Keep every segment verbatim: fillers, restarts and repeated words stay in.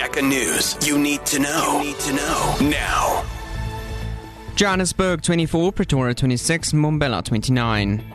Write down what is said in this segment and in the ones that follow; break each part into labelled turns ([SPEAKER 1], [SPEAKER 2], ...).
[SPEAKER 1] Check a News. You need to know. You need to know now.
[SPEAKER 2] Johannesburg twenty-four, Pretoria twenty-six, Mbombela twenty-nine.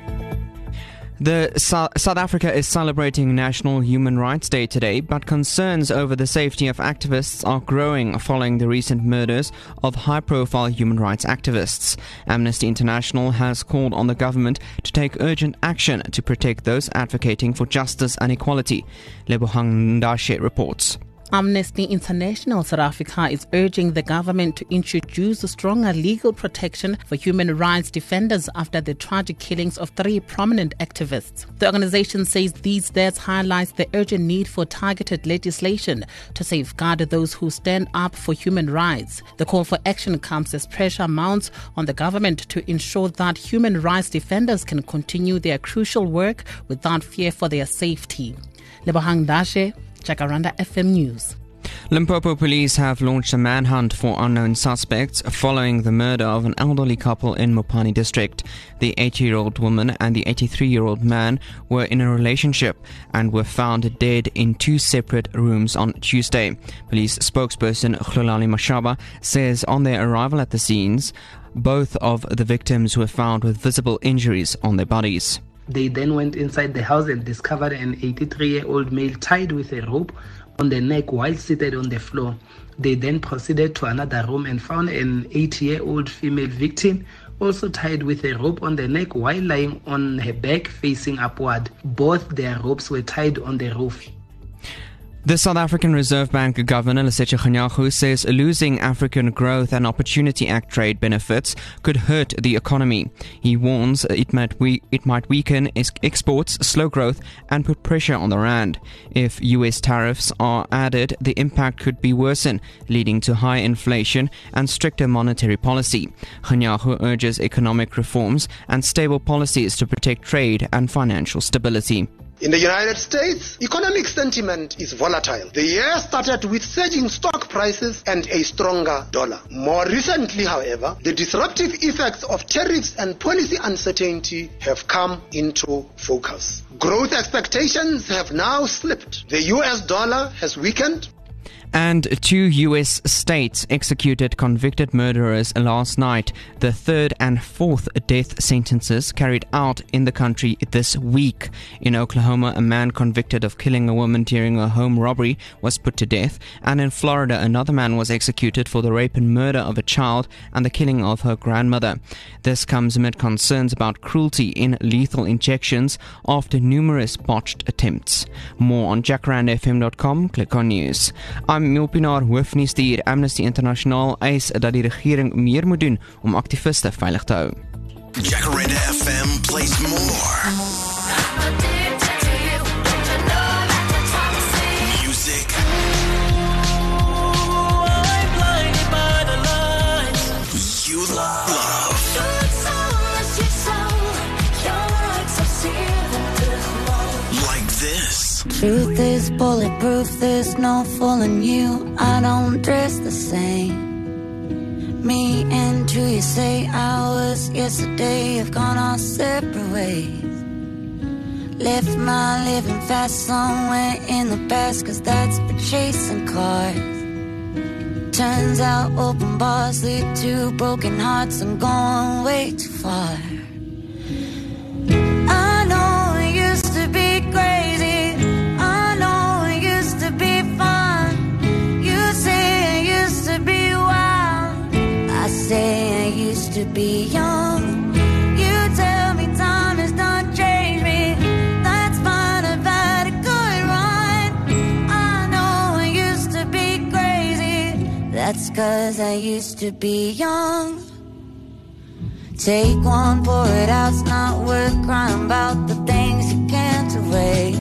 [SPEAKER 2] The South, South Africa is celebrating National Human Rights Day today, but concerns over the safety of activists are growing following the recent murders of high-profile human rights activists. Amnesty International has called on the government to take urgent action to protect those advocating for justice and equality. Lebohang Ndashe reports.
[SPEAKER 3] Amnesty International South Africa is urging the government to introduce stronger legal protection for human rights defenders after the tragic killings of three prominent activists. The organization says these deaths highlight the urgent need for targeted legislation to safeguard those who stand up for human rights. The call for action comes as pressure mounts on the government to ensure that human rights defenders can continue their crucial work without fear for their safety. Lebohang Ndashe, Jacaranda F M News.
[SPEAKER 2] Limpopo police have launched a manhunt for unknown suspects following the murder of an elderly couple in Mopani district. The eighty-year-old woman and the eighty-three-year-old man were in a relationship and were found dead in two separate rooms on Tuesday. Police spokesperson Khulani Mashaba says on their arrival at the scenes, both of the victims were found with visible injuries on their bodies.
[SPEAKER 4] They then went inside the house and discovered an eighty-three-year-old male tied with a rope on the neck while seated on the floor. They then proceeded to another room and found an eighty-year-old female victim also tied with a rope on the neck while lying on her back facing upward. Both their ropes were tied on the roof.
[SPEAKER 2] The South African Reserve Bank Governor Lesetja Kganyago says losing African Growth and Opportunity Act trade benefits could hurt the economy. He warns it might, we- it might weaken exports, slow growth and put pressure on the rand. If U S tariffs are added, the impact could be worsened, leading to high inflation and stricter monetary policy. Kganyago urges economic reforms and stable policies to protect trade and financial stability.
[SPEAKER 5] In the United States, economic sentiment is volatile. The year started with surging stock prices and a stronger dollar. More recently, however, the disruptive effects of tariffs and policy uncertainty have come into focus. Growth expectations have now slipped. The U S dollar has weakened.
[SPEAKER 2] And two U S states executed convicted murderers last night, the third and fourth death sentences carried out in the country this week. In Oklahoma, a man convicted of killing a woman during a home robbery was put to death, and in Florida, another man was executed for the rape and murder of a child and the killing of her grandmother. This comes amid concerns about cruelty in lethal injections after numerous botched attempts. More on jacaranda f m dot com, click on news. I'm Milpinaar, hoofnuus hier. Amnesty International eis dat die regering meer moet doen om aktiviste veilig te hou.
[SPEAKER 1] Jacaranda F M plays more. Music. You love. Like this.
[SPEAKER 6] Truth is bulletproof, there's no fooling you. I don't dress the same. Me and who you say I was yesterday have gone our separate ways. Left my living fast somewhere in the past, cause that's for chasing cars. Turns out open bars lead to broken hearts and going way too far. I know it used to be crazy. Say I used to be young. You tell me time has not changed me. That's fine, I've had a good run. I know I used to be crazy. That's cause I used to be young. Take one, pour it out, it's not worth crying about the things you can't erase.